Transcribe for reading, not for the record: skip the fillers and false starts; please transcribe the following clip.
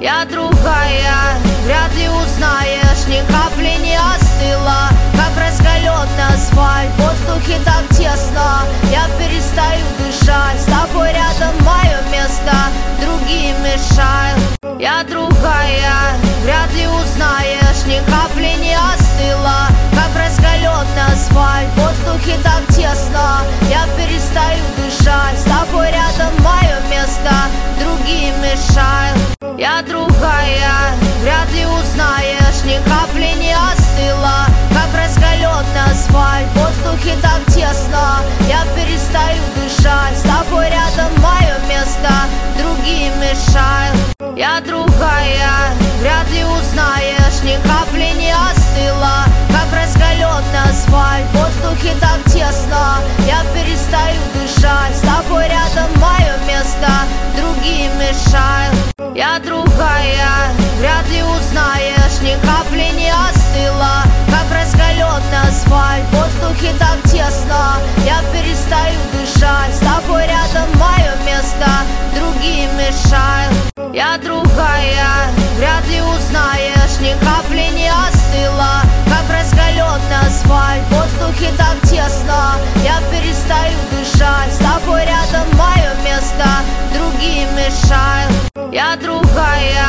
Я другая, вряд ли узнаешь, ни капли не остыла, как раскаленный асфальт, в воздухе так тесно, я перестаю дышать, с тобой рядом мое место, другие мешают. Я другая, вряд ли узнаешь, ни капли не остыла, как раскаленный асфальт, в воздухе так тесно, я перестаю дышать, с тобой рядом мое место, другие мешают. Я другая, вряд ли узнаешь, ни капли не остыла, как раскаленный асфальт, в воздухе так тесно, я перестаю дышать, с тобой рядом мое место, другие мешают. Я другая, вряд ли узнаешь, ни капли не остыла, как раскаленный асфальт, в воздухе так тесно, я перестаю дышать, с тобой рядом мое место, другие мешают. Я другая, вряд ли узнаешь, ни капли не остыла, как раскаленный асфальт, в воздухе так тесно, я перестаю дышать, с тобой рядом мое место, другие мешают. Я другая, вряд ли узнаешь, ни капли не остыла, как раскаленный асфальт, в воздухе так тесно, я перестаю дышать, с тобой рядом мое место, другие мешают. Я другая,